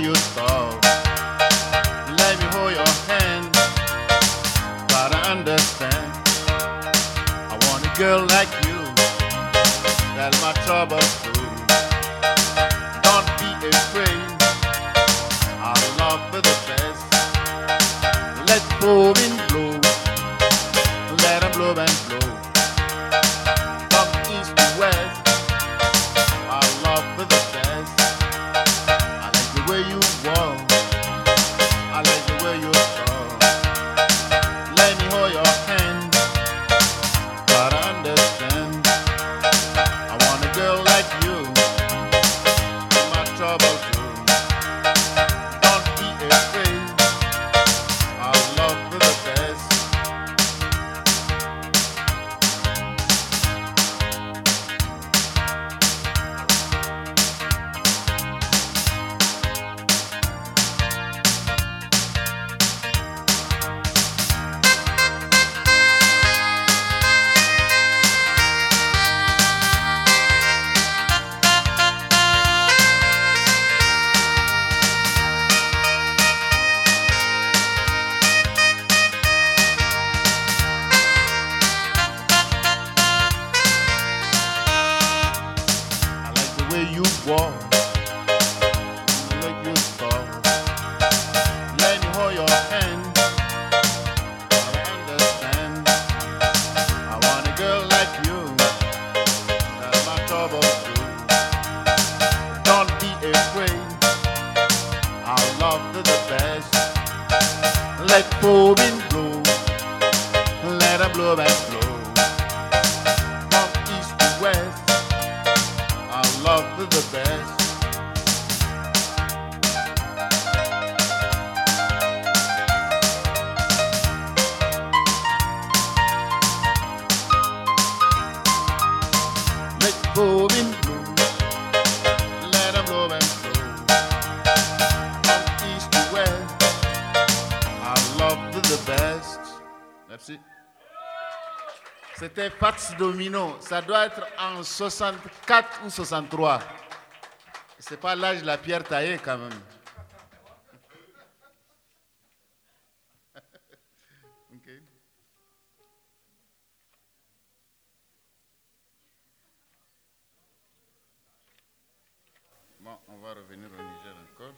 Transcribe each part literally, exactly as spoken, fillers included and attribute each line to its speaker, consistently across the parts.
Speaker 1: you talk. Let me hold your hand. Gotta understand. I want a girl like you. That's my trouble too. Don't be afraid. Our love for the best. Let the wind blow. Let them blow and blow. From east to west. Our love for the best. I like the way you walk. I like the way you talk. Let me hold your hand. Gotta understand. I want a girl like you. My trouble too. Don't be afraid. Our love for the best. I like the way you walk. I like your talk. Let me hold your hand. I understand. I want a girl like you. That's my trouble too. Don't be afraid. Our love to the best. Let the wind blow. Let her blow and blow. From east to west. Our love to the best. Let the wind blow. Let her blow and blow. From east to west. Our love to the best. Merci. C'était Fats Domino. Ça doit être en soixante-quatre ou soixante-trois. C'est pas l'âge de la pierre taillée quand même. Ok. Bon, on va revenir au Niger encore.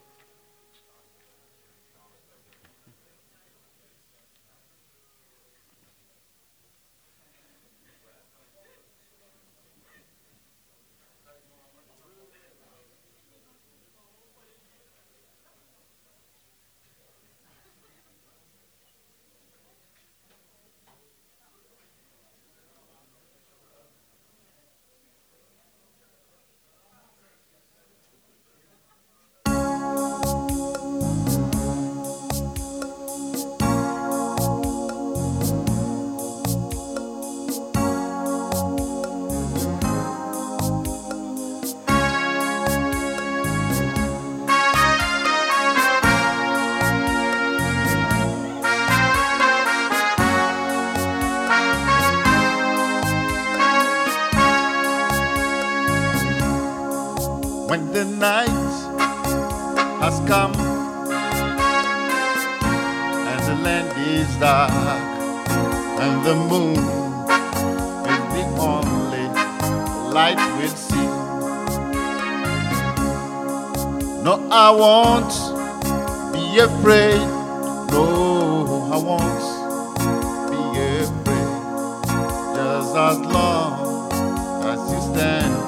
Speaker 1: When the night has come and the land is dark and the moon is the only light we'll see. No, I won't be afraid. No, I won't be afraid. Just as long as you stand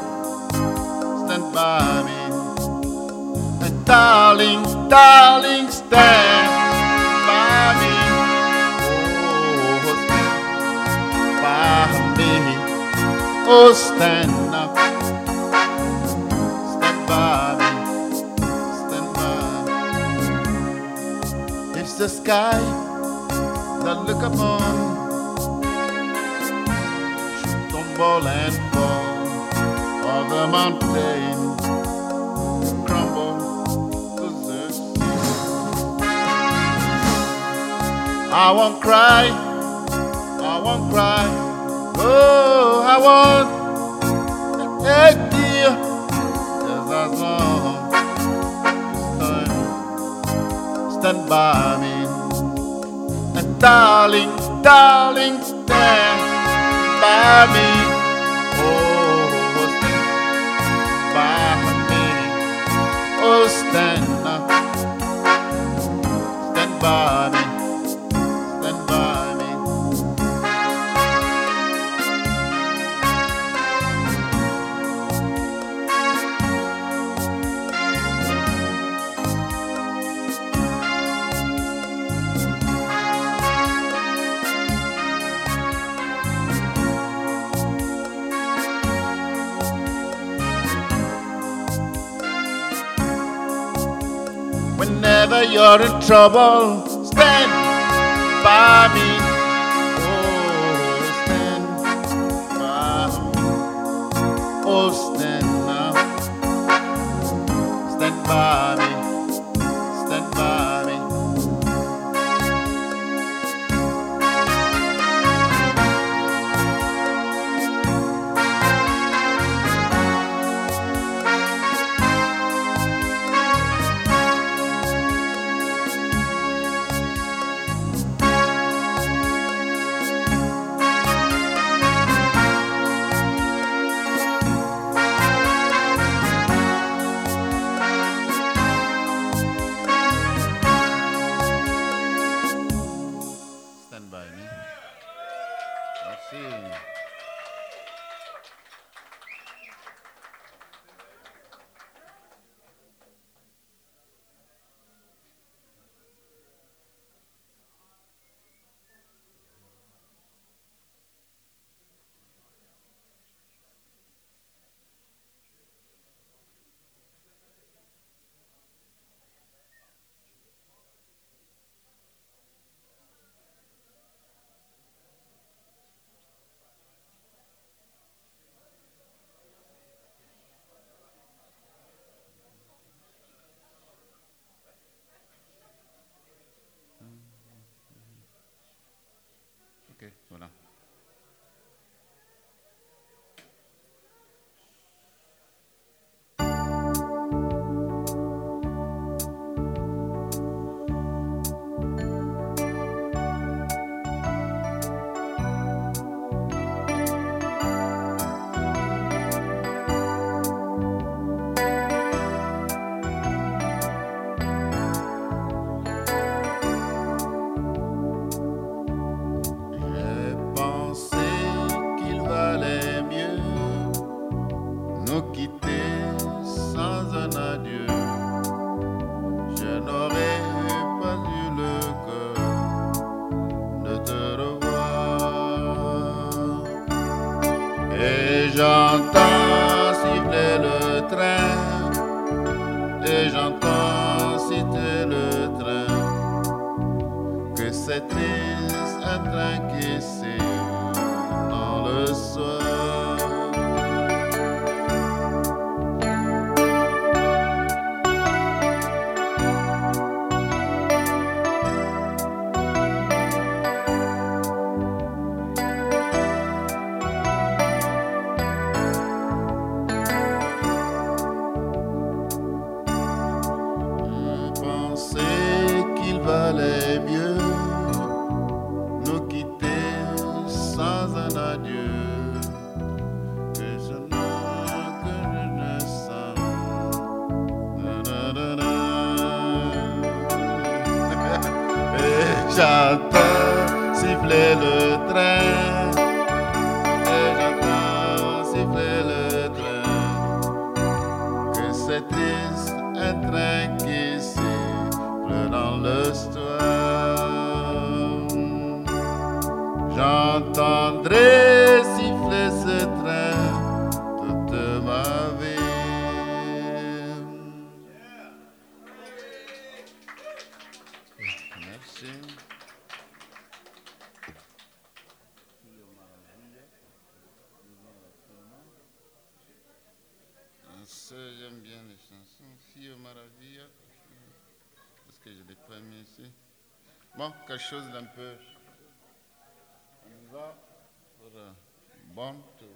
Speaker 1: by me, and darling, darling, stand by me. Oh, stand by me. Oh, stand up, stand by me, stand by me. It's the sky that look upon, should tumble and fall. Or the mountain crumble to the sea. I won't cry, I won't cry. Oh, I won't take tear. Just as long as time stand by me. And darling, darling, stand by me. Oh, stand by me. Oh, stand, stand by me. Stand by me. Whenever you're in trouble, stand by me. Oh, stand by me. Oh, stand now. Stand by me. Stand by me. Stand by me. Merci. Ok, voilà. J'ai pensé qu'il valait mieux nous quitter sans un adieu. Je n'aurais pas eu le cœur de te revoir. Et j'entends siffler le train, et j'entends citer le train, que c'est triste un train qui siffle dans le soir. Je pensais qu'il valait mieux nous quitter sans un adieu. Que je ne, que je ne sens. Na, na, na, na. Et j'entends siffler le train, et j'entends siffler le train, que c'est triste un train qui siffle dans l'histoire. J'entendrai siffler ce train toute ma vie. Merci. Ça, j'aime bien les chansons. Fio Maravilla. Parce que je l'ai pas mis ici. Bon, quelque chose d'un peu. On y va pour euh, Born to.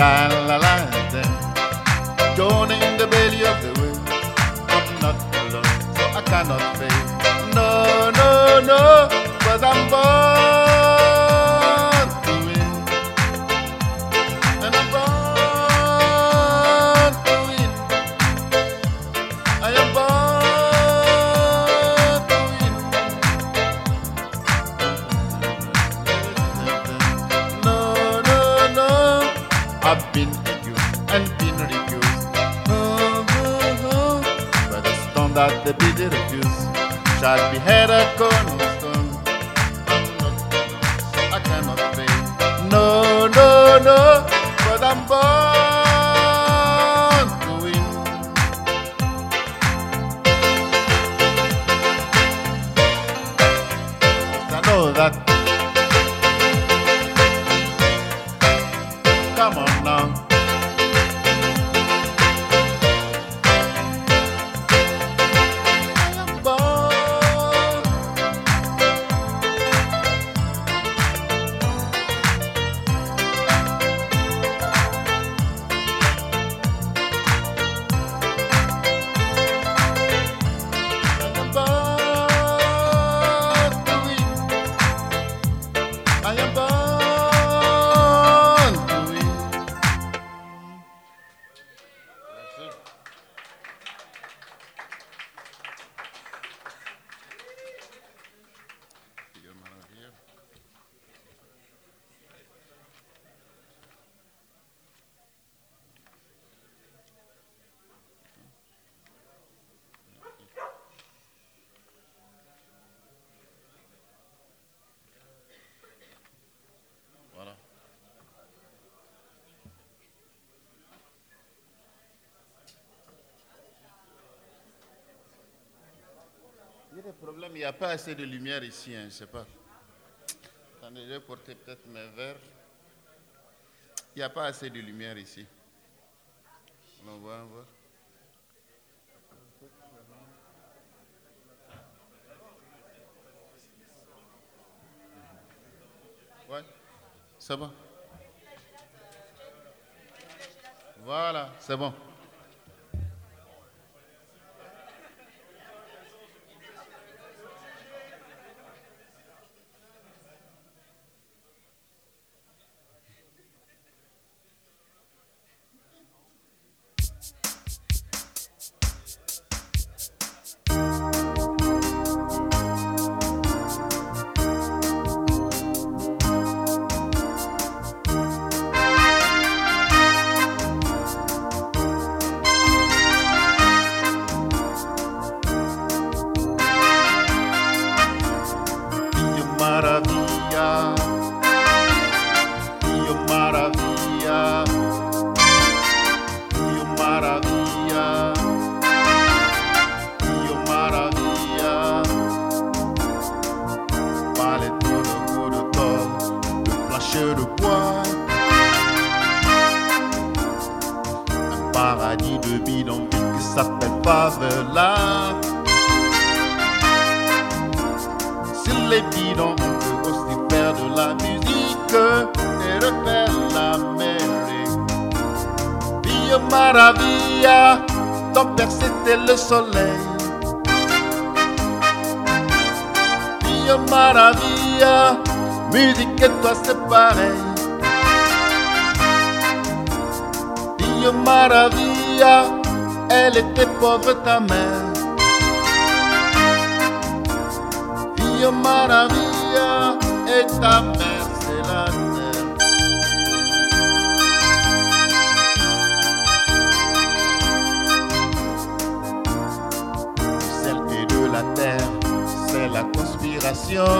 Speaker 1: Journey in the belly of the whale. I'm not alone, so I cannot fail. No, no, no, cause I'm born to win. And I'm born to win. I am born to win. No, no, no, I've been and been refused. Oh, oh, oh. By the stone that the biddy refuse shall be head a cornerstone. I'm not, so I cannot fail. No, no, no, but I'm born to win. I know that. Come on now. Il y a des problèmes, il n'y a pas assez de lumière ici, hein, je ne sais pas. Attendez, je vais porter peut-être mes verres. Il n'y a pas assez de lumière ici. On va voir. Ouais, c'est bon. Voilà, c'est bon. Paradis de bidonville qui s'appelle Favela. Sur les bidons, on peut aussi faire de la musique et de faire l'Amérique. Via Maravilla, ton père c'était le soleil. Via Maravilla, musique et toi c'est pareil. Via Maravilla, elle était pauvre ta mère. Via Maravilla, et ta mère c'est la terre. Du ciel et de la terre, c'est la conspiration.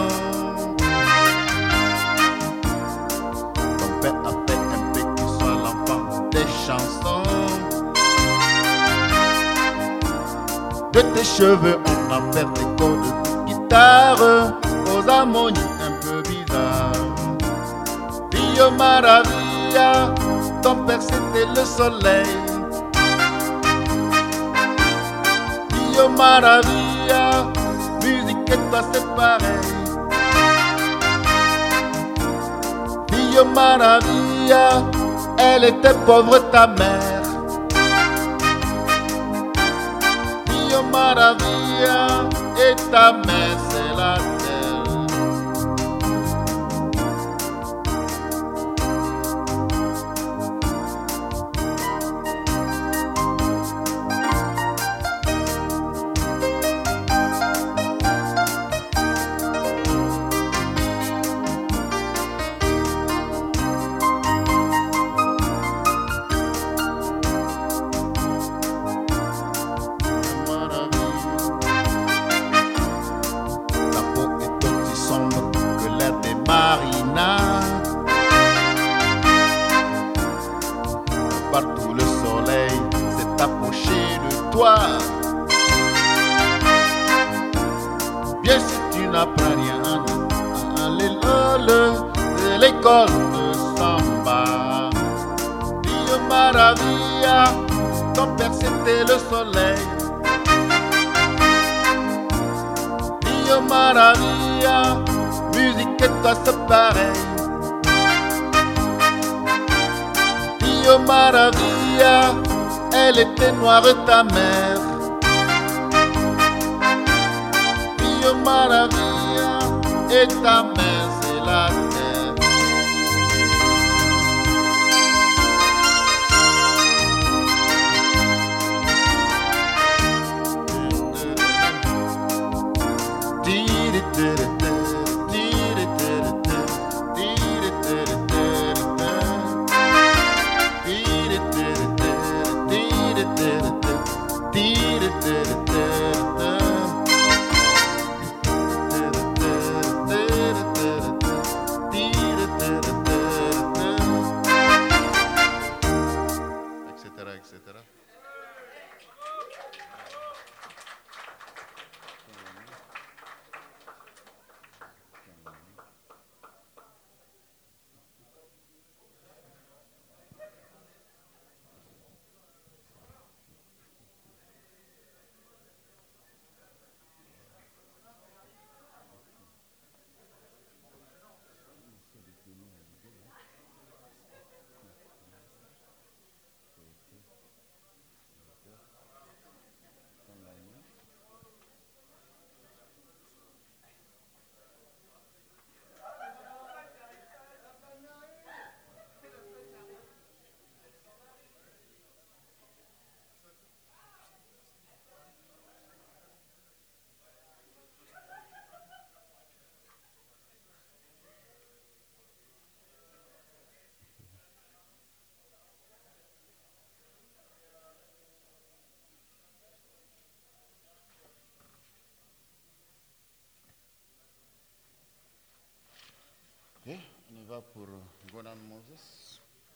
Speaker 1: Ton père a fait un peu qui soit l'enfant des chansons. De tes cheveux, on en fait des cordes de guitare, aux harmonies un peu bizarres. Via Maravilla, ton père c'était le soleil. Via Maravilla, musique et toi c'est pareil. Via Maravilla, elle était pauvre ta mère. Dio maravilla, et ta mère c'est la terre. Marina, partout le soleil s'est approché de toi. Bien si tu n'apprends rien à l'école de l'école de Samba. Dio maravilla, ton père c'était le soleil. Dio maravilla, musique et toi c'est pareil. Dio maravilla, elle était noire ta mère. Dio maravilla, et ta mère c'est la terre. Okay, on y va pour Gonan Moses.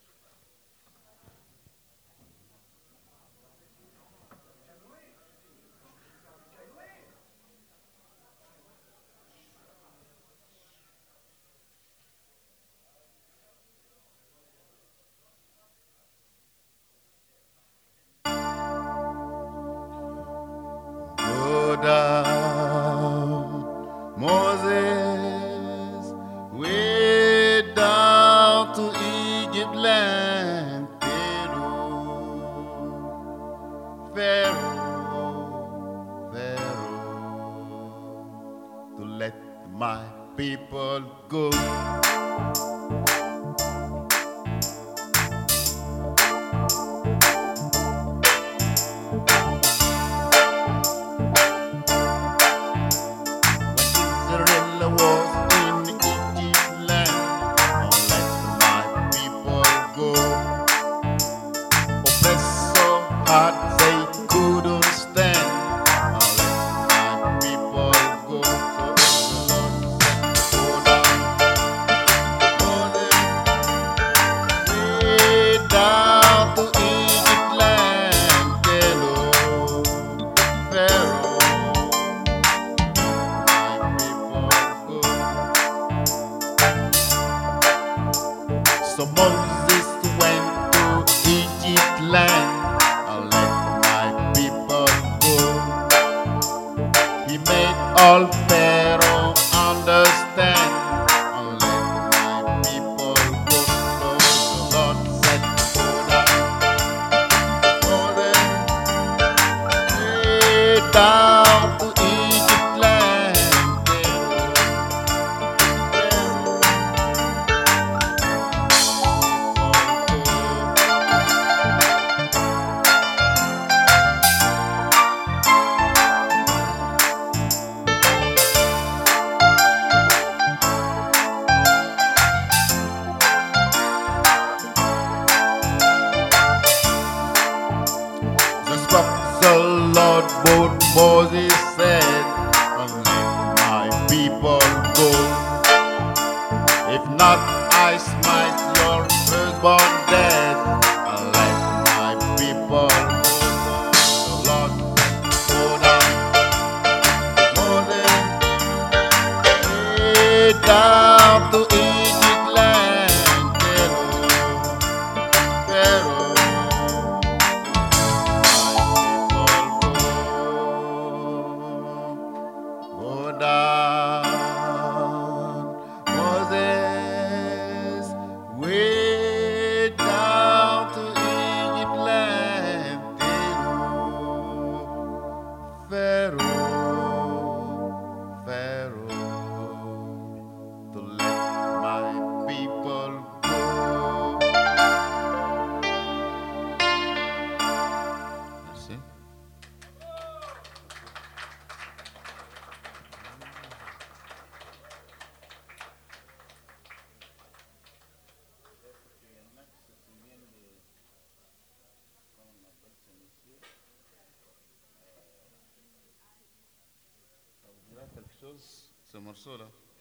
Speaker 1: Go down, Moses, way down to Egypt land, Pharaoh, Pharaoh, Pharaoh, to let my people go. They couldn't stand. Now let my people go. So the Lord said, go down, go way down to Egypt land. Pharaoh, Pharaoh, my people go. So Moses went to Egypt land. All Pharaoh understand, and let my people go. So the Lord said, Lord both Moses said, let my people go. If not, I smite your firstborn dead. Let my people go. The Lord said, go down, Moses, way down to Egypt land, Pharaoh, Pharaoh. Quelque chose, ce morceau-là.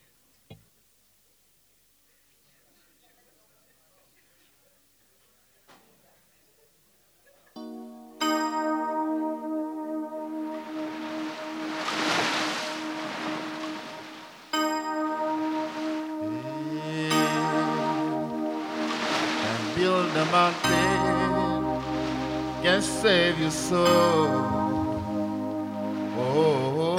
Speaker 1: And build a mountain, can save your soul. Oh.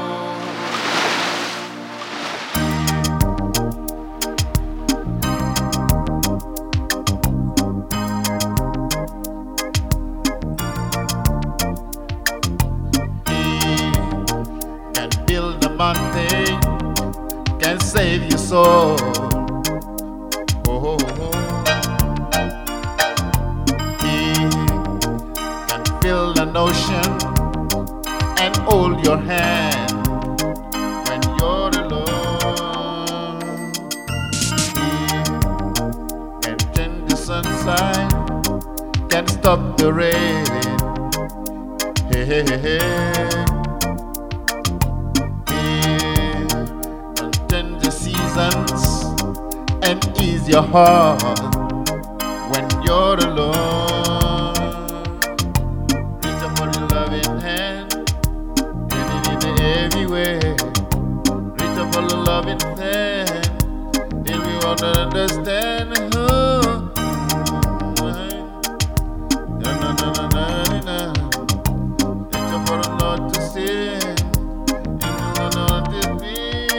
Speaker 1: Mountain can save your soul. Oh, oh, oh. He can fill an ocean and hold your hand when you're alone. He can change the sunshine, can stop the rain. Hey, hey, hey, hey. And ease your heart when you're alone. Reach up for your loving hand, and in everywhere. Reach up for your loving hand, if you want to understand. Oh, no, no, no, no, no, no. Reach up for the Lord to see, and you want to be.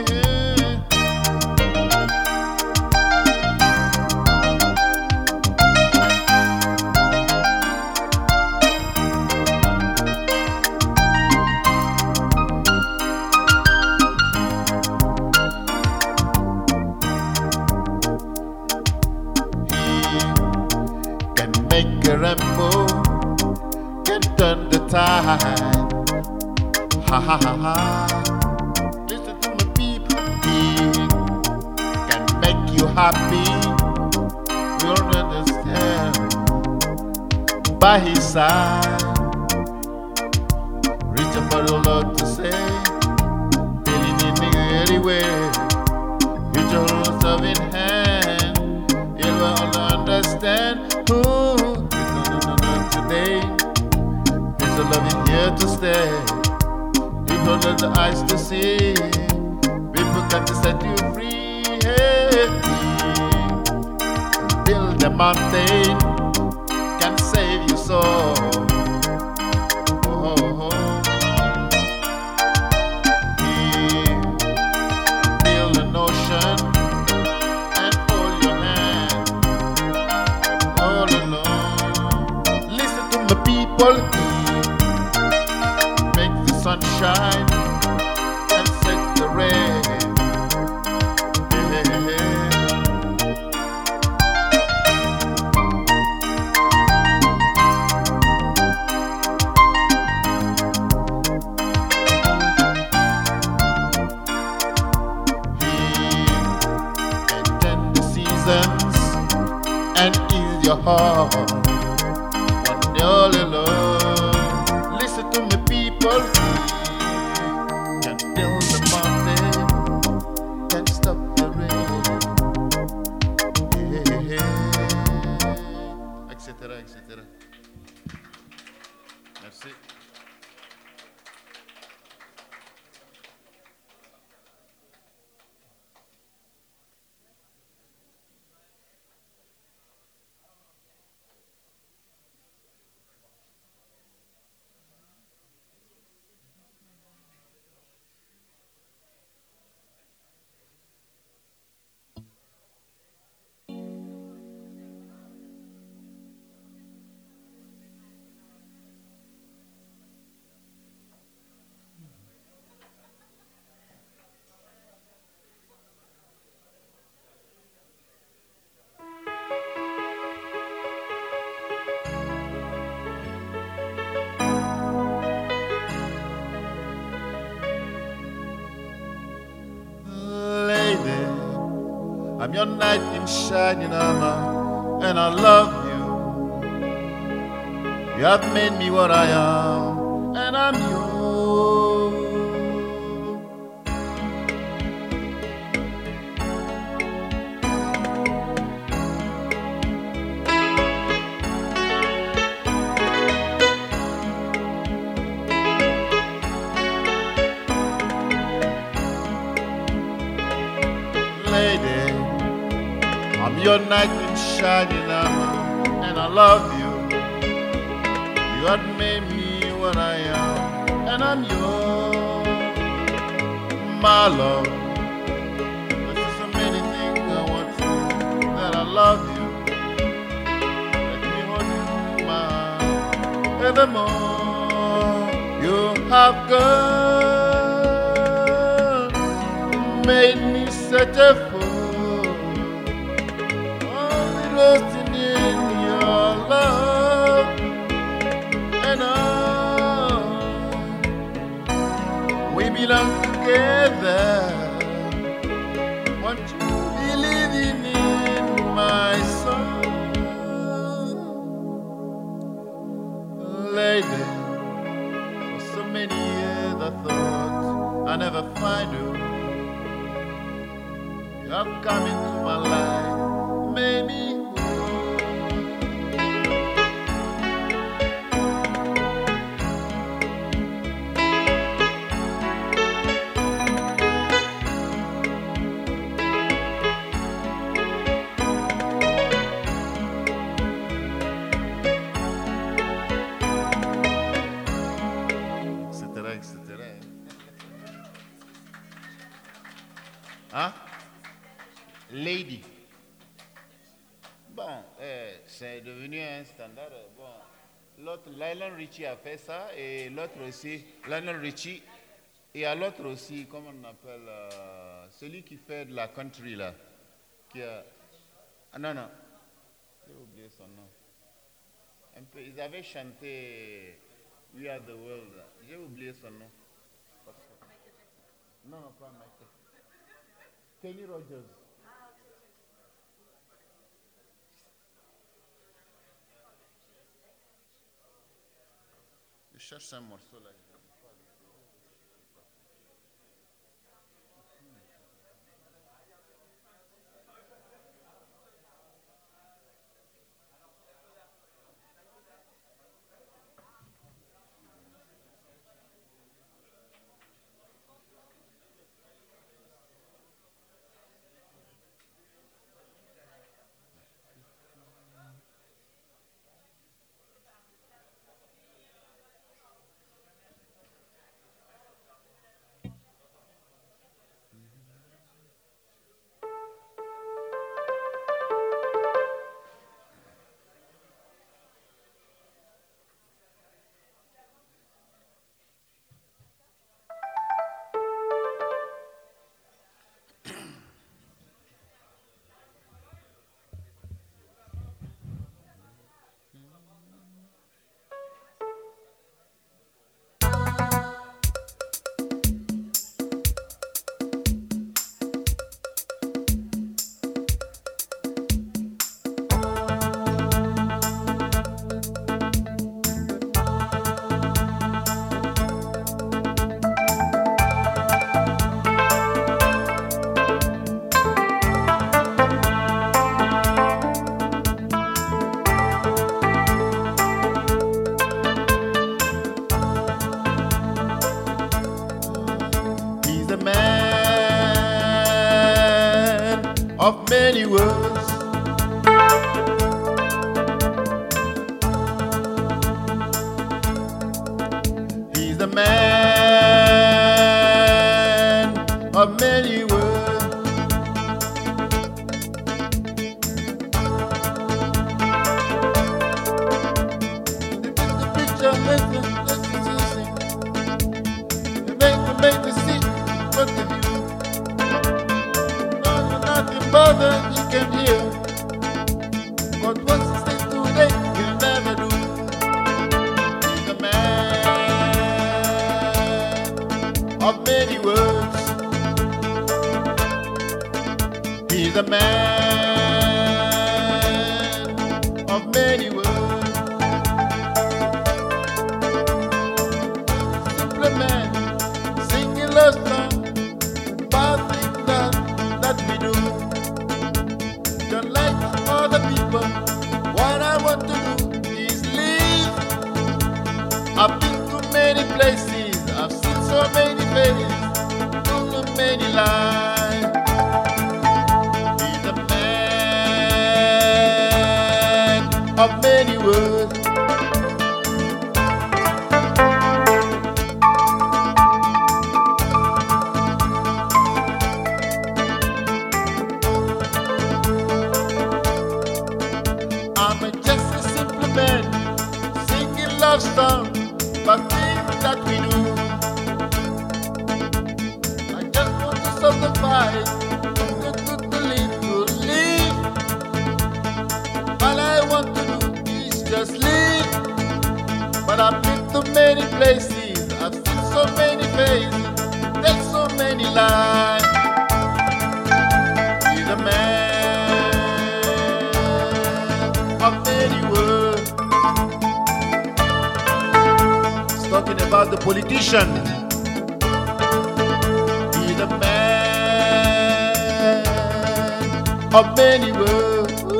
Speaker 1: Make a rainbow, can turn the tide. Ha ha ha ha. Listen to my people. He can make you happy. You'll understand. By his side, reach up for the Lord to say, feeling in me anyway. Reach your yourself in hand. You will understand. Ooh. Today, there's a loving here to stay. People have the eyes to see. People got to set you free. Hey. Build a mountain, can save your soul. Oh, oh, oh. Yeah. Build an ocean and hold your hand all alone. The people make the sun shine and set the rain. Hey, hey, hey. He can tend the seasons and ease your heart. All alone. Listen to me, people. feel the mountain, can't stop the rain, et cetera, et cetera. Merci. I'm your knight in shining armor, and I love you. You have made me what I am, and I'm yours. Lady, I'm your knight in shining armor, and I love you. You had made me what I am, and I'm yours, my love. There's so many things I want to do, that I love you. Let me hold you in my heart evermore. You have gone, made me such a fool. Trusting in your love, and I, we belong together. Want you believing in my soul, lady. For so many years I thought I never find you. You have come into my life, made me. Hein? Lady. Bon, euh, c'est devenu un standard. Bon, l'autre, Lionel Richie a fait ça, et l'autre aussi, Lionel Richie, et à l'autre aussi, comment on appelle, euh, celui qui fait de la country là, qui a, ah non, non, j'ai oublié son nom. Un peu, ils avaient chanté We Are the World, j'ai oublié son nom. Non, non, pas Michael. Kenny Rogers. Je cherche un morceau là. many words. He's the man of many words. The picture makes the see. Make the make the see what the view. No, no, nothing but that you can hear. But once he stays today, he'll never do. He's the man of many words. He's a man of many words. Simple man, singing love song, about things that, that we do. Don't like other people, what I want to do is live. I've been to many places, I've seen so many faces, told so many lies. Of many words. I'm just a simple man, singing love songs about things that we do. I just want to survive, to, to, to live, to live. All I want to just live, but I've been to many places, I've seen so many faces, there's so many lies. He's a man of many words. He's talking about the politician. He's a man of many words.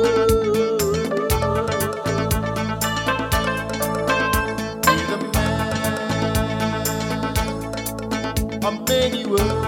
Speaker 1: Many words.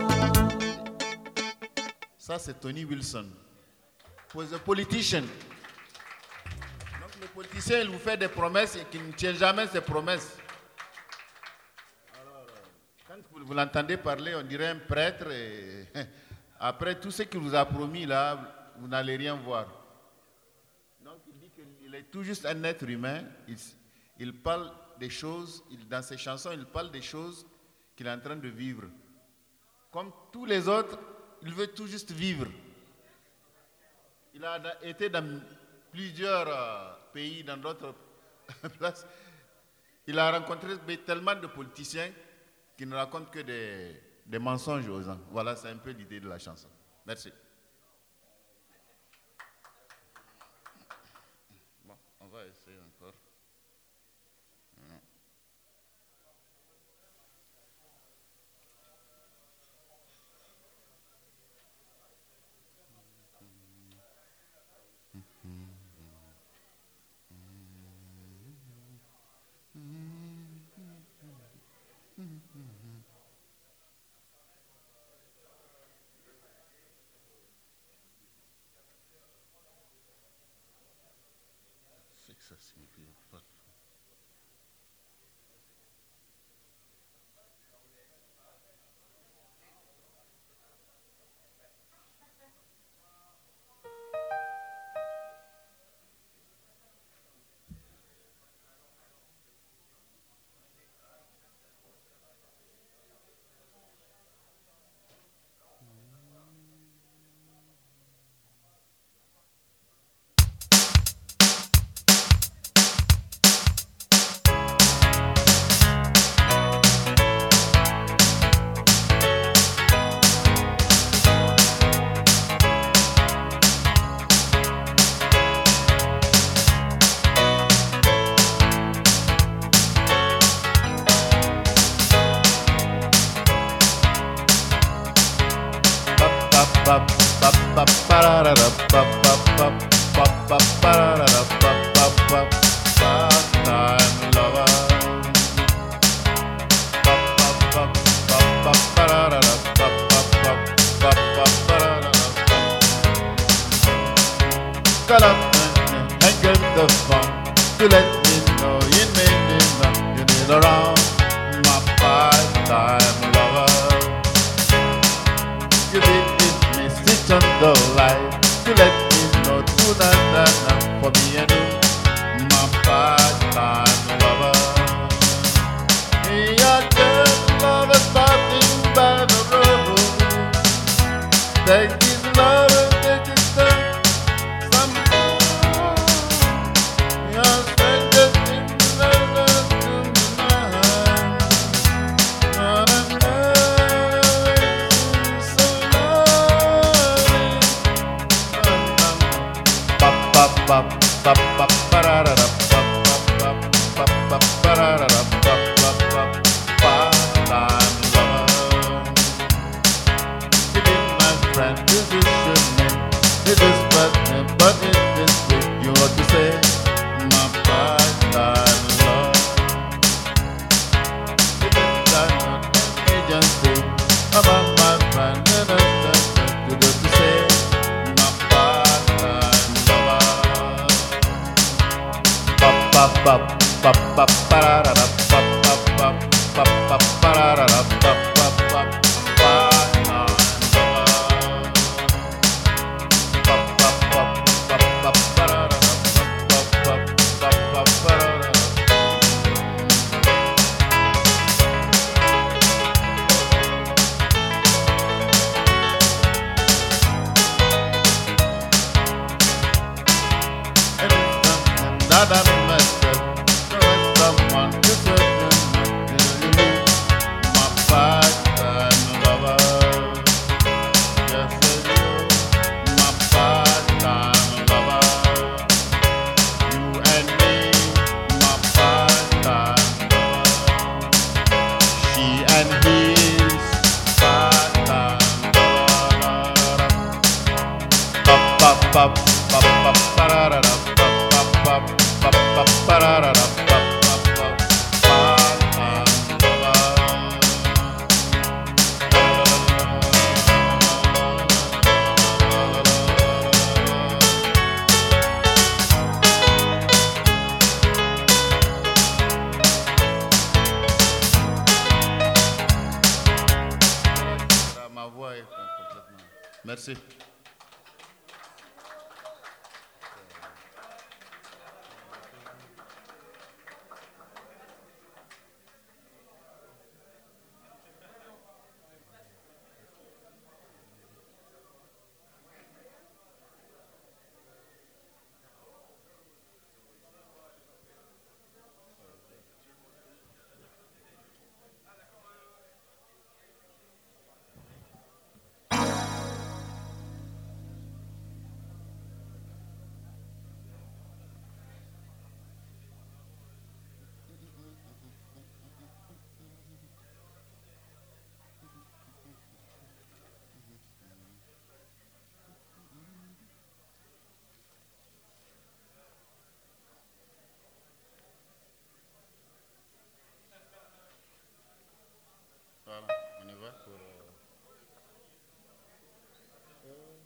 Speaker 1: Ça, c'est Tony Wilson. For the politician. Donc, le politicien, il vous fait des promesses et qui ne tient jamais ses promesses. Alors, quand vous, vous l'entendez parler, on dirait un prêtre. Et après, tout ce qu'il vous a promis, là, vous n'allez rien voir. Donc, il dit qu'il est tout juste un être humain. Il, il parle des choses, il, dans ses chansons, il parle des choses qu'il est en train de vivre. Comme tous les autres, il veut tout juste vivre. Il a été dans plusieurs euh, pays, dans d'autres places. Il a rencontré tellement de politiciens qui ne racontent que des, des mensonges aux gens. Voilà, c'est un peu l'idée de la chanson. Merci. Bon, on va essayer encore. Ça signifie pas. phone to let me know you need me now. You need around my part-time lover. You did it, me sit on the light to let me know tonight that I'm for me and you, my part-time lover. Your good love is starting by the road. Take this love and take it down. Some your strangers in the love to mine. On and on, so lonely. Pop, pop, pop, pop, pop, pa-da-da-da, pop, pop, pop, pop, pop, pa-da-da-da, pop, pop, pop, part-time lover. Giving my friend decision name. It is but name, but it is with you what to say, my part-time love. It is done on agency about my friend and I just to do to say, my part-time lover. Pop, pop, pop, pop, pop, pa-da-da-da, pop, pop, pop, pop, pop, pa-da-da-da, pop, pop, pop, part-time lover. Pop, pop, pop, pop, pop, pa-da-da-da, pop, pop, pop, pop, pa-da-da-da. It is something that I messed up. There is someone to certain you need, my part-time lover. Yes, I do, my part-time lover. You and me, my part-time lover. She and his part-time lover. Pop, pop, pop, pop, pop, pa-da-da-da, pop, pop, pop, pop, pop, pa-da-da-da, pop, pop, pop, part-time lover. Ma voix est complètement. Merci. Voilà, on y va pour. euh, euh,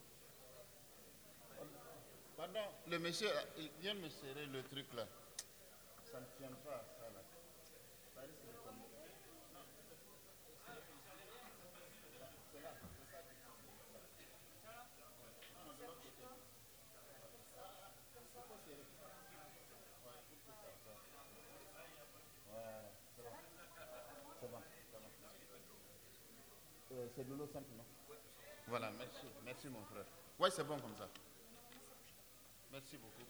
Speaker 1: Pardon, le monsieur, euh, il vient me serrer le truc là. Ça ne tient pas, ça là. Ça risque de tomber. C'est là, c'est ça qui tombe. Non, non, de l'autre côté. Il faut serrer. Ouais, pour que ça passe. Voilà, c'est bon. C'est bon, c'est bon. Euh, c'est de l'eau simple, non? Voilà, merci, merci mon frère. Ouais, c'est bon comme ça. Merci beaucoup.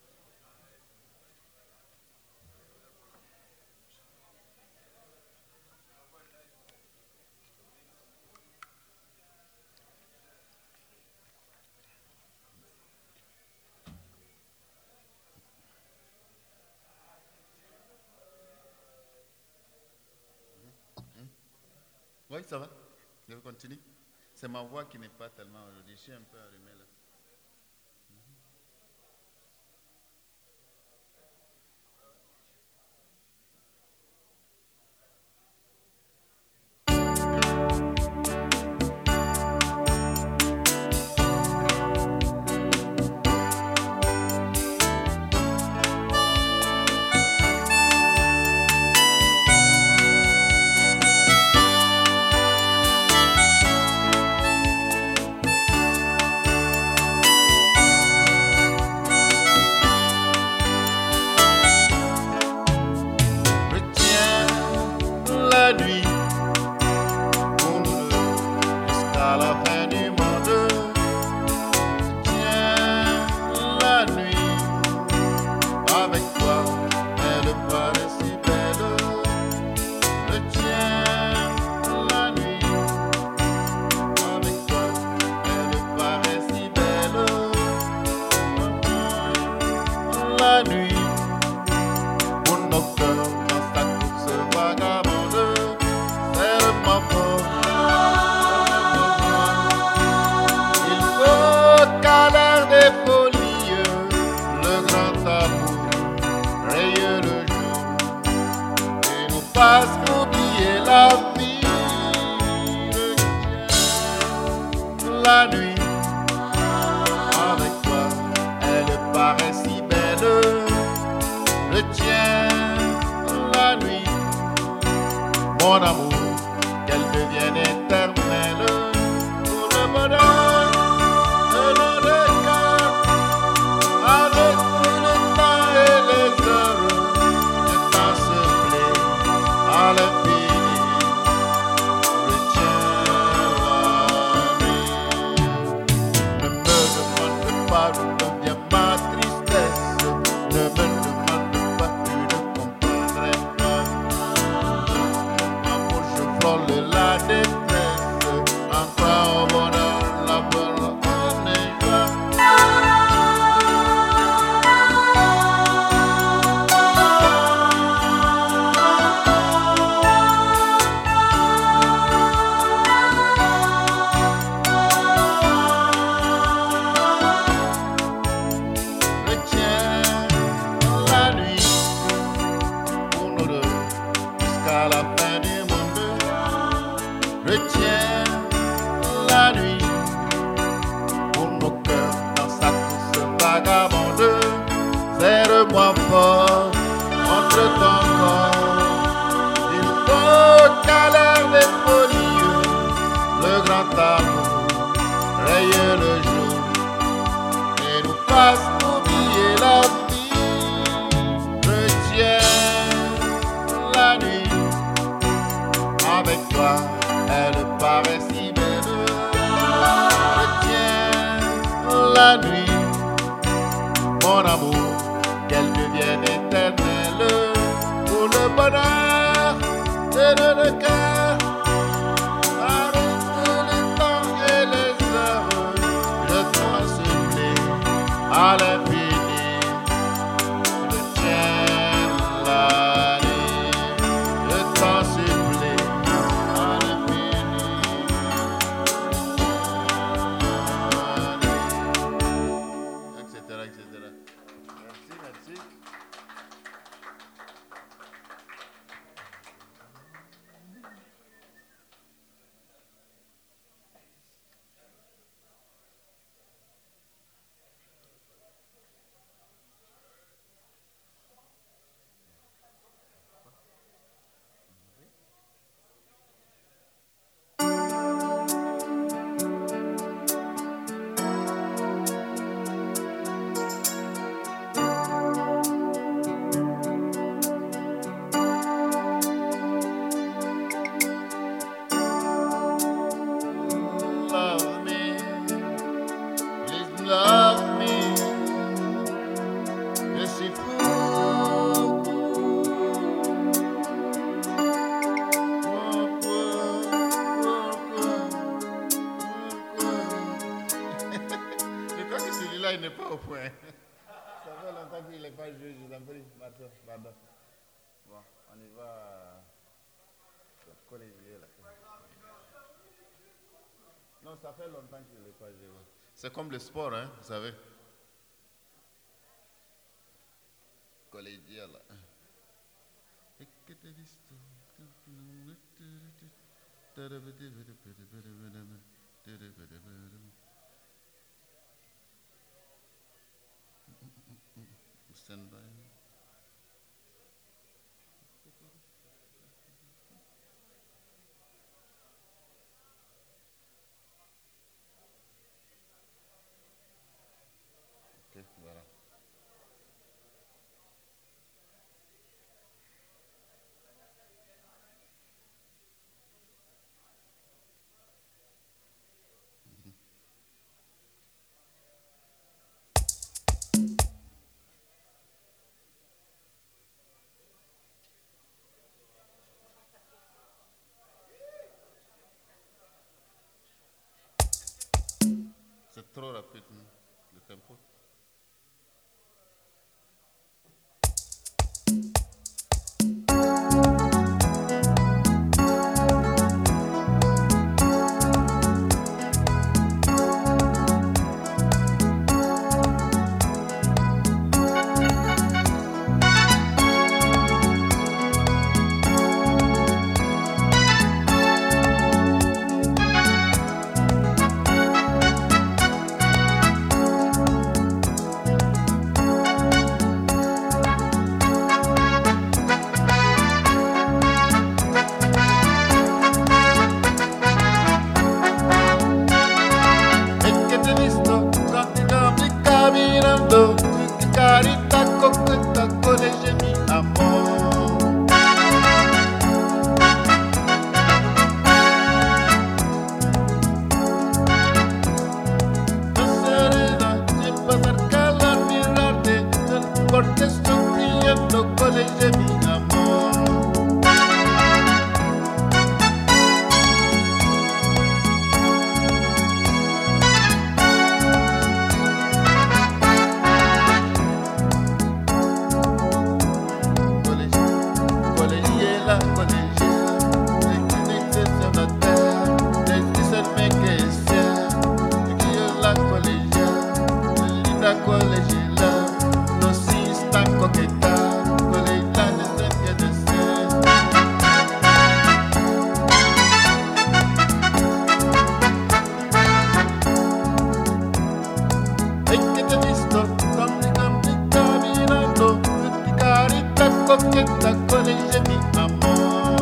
Speaker 1: Oui, ça va. Je continue. C'est ma voix qui n'est pas tellement aujourd'hui. Je suis un peu allumé là. fasse oublier la vie. La nuit, avec toi, elle paraît si belle. Je tiens la nuit, mon amour, qu'elle devienne éternelle. Pour le bonheur de notre cœur, avec tout le temps et les heures, le temps se plaît à l'infini. Je tiens la nuit. Ne me demande pas d'où vient ma tristesse. Ne me demande pas, tu ne comprendrais pas. Amour, je frôle la détresse. Enfin au bonheur, la bonne on est joie. Je tiens la nuit pour nous deux jusqu'à la fin du monde. Je tiens la nuit pour nos cœurs dans sa course vagabonde. Serre-moi fort entre ton corps. Il faut qu'à l'heure des folies, le grand amour raye le jour et nous fasse oublier la vie. Je tiens la nuit, avec toi, elle paraît si belle. Je tiens la nuit, mon amour, qu'elle devienne éternelle. Pour le bonheur de notre cœur, avec tout le temps et les heures, le temps se plaît à l'infini. Je tiens la nuit, le temps se plaît à l'infini. Etc, et cetera. Merci, merci. Love me, please love me. Je suis fou. Pourquoi, pourquoi, pourquoi? Je crois que celui-là, il n'est pas au point. Ça fait longtemps qu'il n'est pas joué, je vous en prie. Pardon, pardon. Bon, on y va. Collégier là. Non, ça fait longtemps qu'il n'est pas joué. C'est comme le sport, hein, vous savez. Collégial. Stand by. Ok, voilà. C'est trop rapide, hein, le tempo. lo collège mi amor. Coqueta collège mi amor.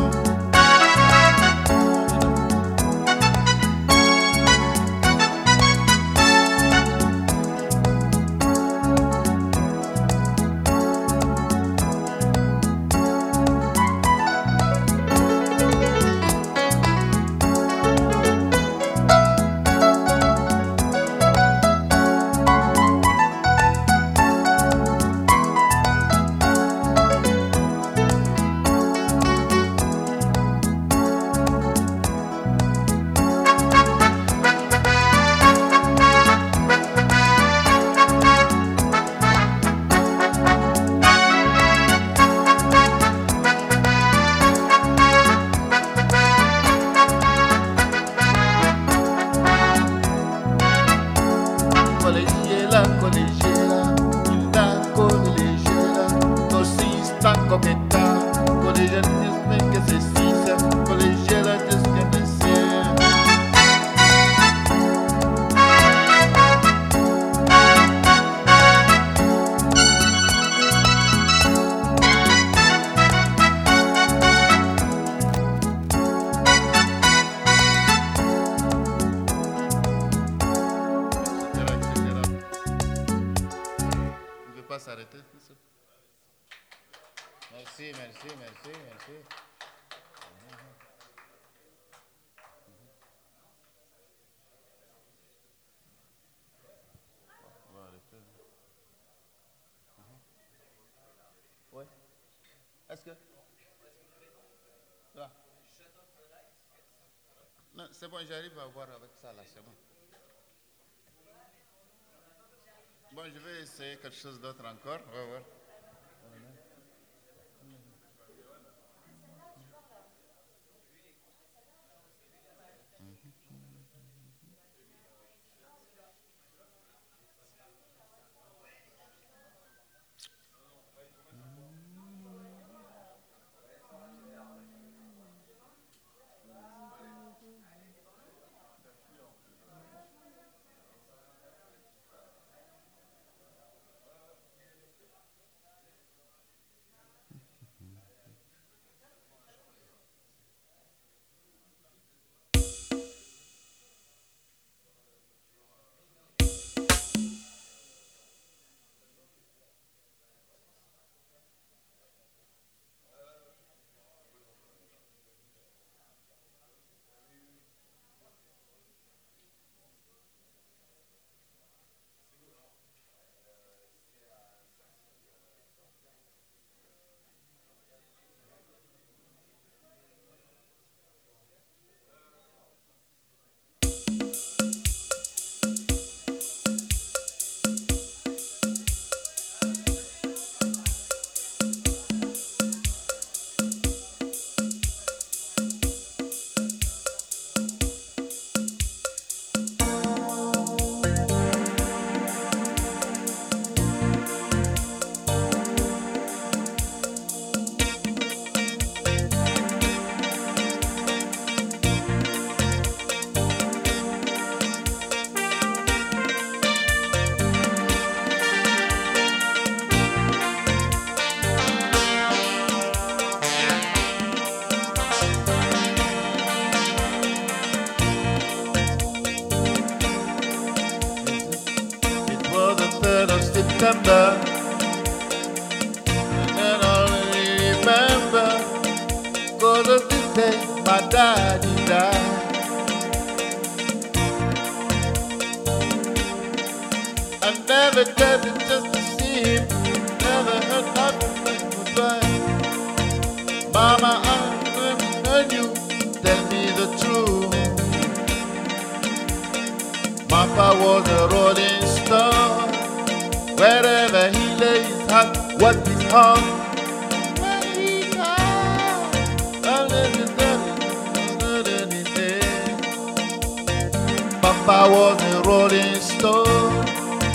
Speaker 1: Collegiera, collegiera, linda collegiera, così sta coqueta, collegiera dice che se sia, collegiera dice che ne sia. Pas s'arrêter. Merci, merci, merci, merci. On va arrêter. Oui. Est-ce que. Là. Non, c'est bon, j'arrive à voir avec ça là, c'est bon. Bon, je vais essayer quelque chose d'autre encore. On va voir. September, and then I remember, cause of the day my daddy died. I never dared just to see him, never heard nothing but a rolling stone. Wherever he lays his hat, what is hung. When he died, Papa was a rolling stone.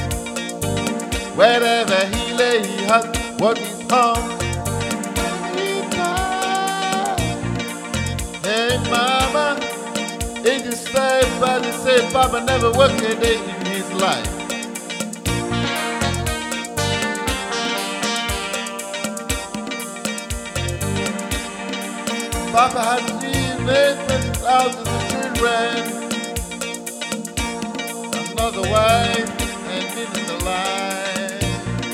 Speaker 1: Wherever he lay, he had what is hung. When he died, hey mama, in the same body say Papa never worked a day in his life. Papa had three babies out of the children, another wife, and living the life.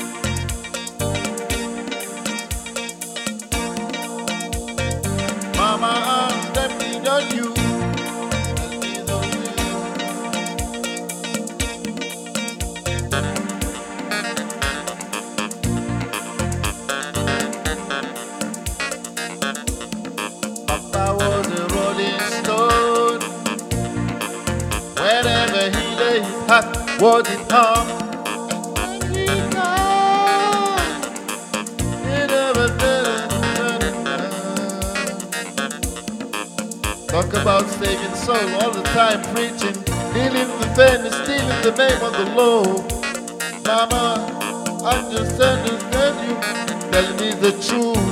Speaker 1: Mama, I'm depending on you. Papa was a rolling stone. Wherever he lay his hat, was it hung. When he died, he never did it. Talk about saving soul all the time, preaching, kneeling the fairness, stealing the name of the Lord. Mama, I just understand you, telling me the truth.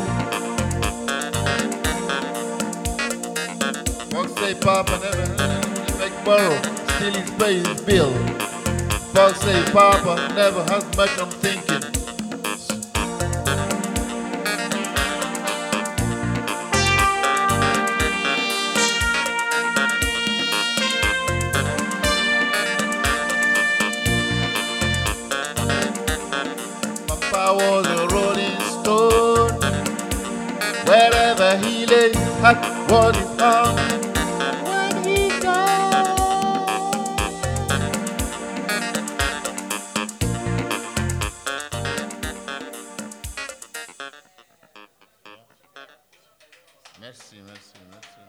Speaker 1: Folks say Papa never really make borrow, still he's paying his bill. Folks say Papa never has much on thinking. Papa was a rolling stone. Wherever he lay his hat, was his hung. When he died, merci, merci, merci.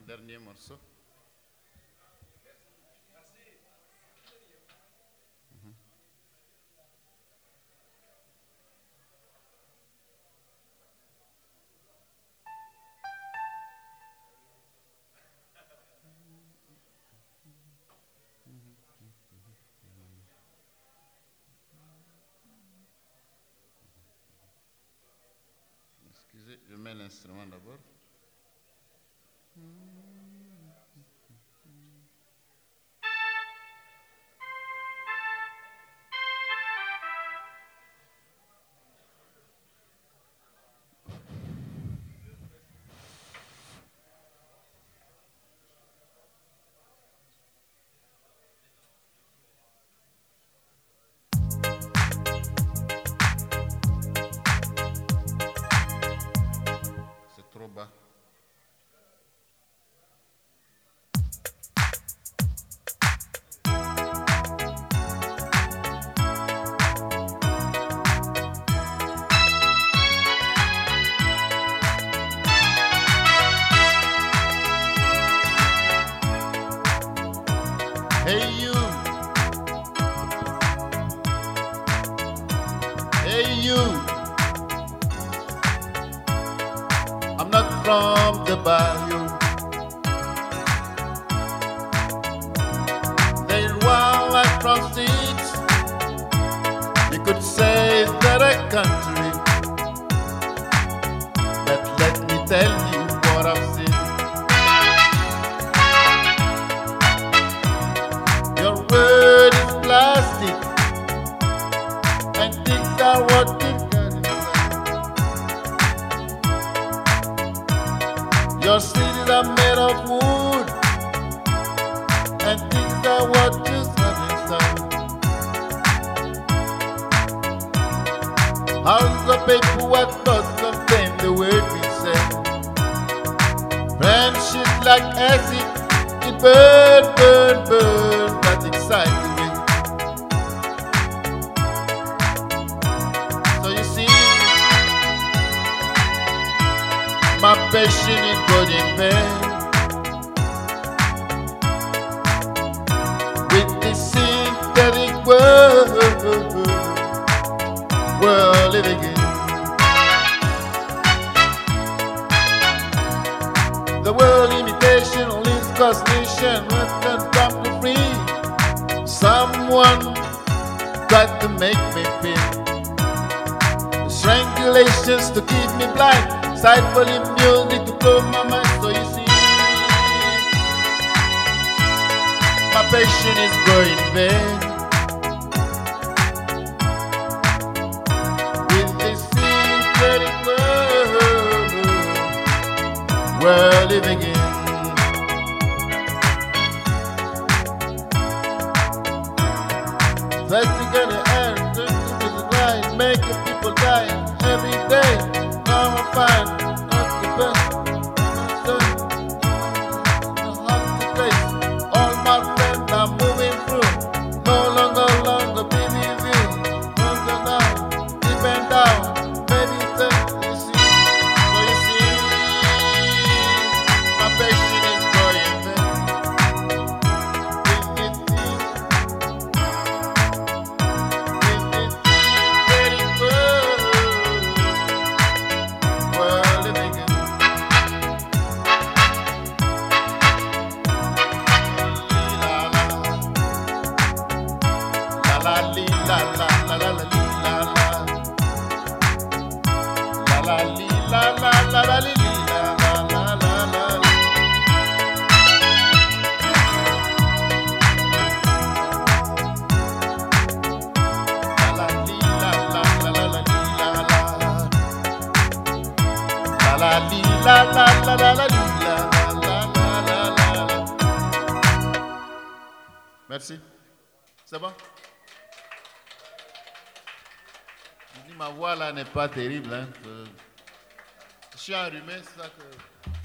Speaker 1: dernier morceau. Excusez, je mets l'instrument d'abord. C'est trop bas. Hey you, hey you, I'm not from the bayou. There's wildlife from states. You could say that a country, but let me tell you what I've seen. Your word is plastic, and things are what you've got inside. Your cities are made of wood, and things are what you have inside. How's the paper what must contain the word we say? Friendship like acid, it burn, burn, burn, but excites me. So you see, my passion is good in vain. With this synthetic world, we're living in. The world imitation leaves costation with them come to free. Someone tried to make me feel strangulations to keep me blind. Side volume music to blow my mind. So you see, my passion is going vain. With this synthetic world we're living in. Plastic in the air, dirty to the grind, making people die every day. Now I'm fine, not the best. Not the place. All my friends are moving through. No longer, longer be with you. Longer down, deep and down. Baby, take you see. So you see, my passion is going there. With this thing, with this very world we're living in. La la li la la la la la li la la la la li la la la la li li la la la la la. La la li la la la la la li la la. La la li la la la la la li la la la la la la. Merci. C'est bon? Je dis, ma voix là n'est pas terrible. Hein. Je suis enrhumé, c'est ça que.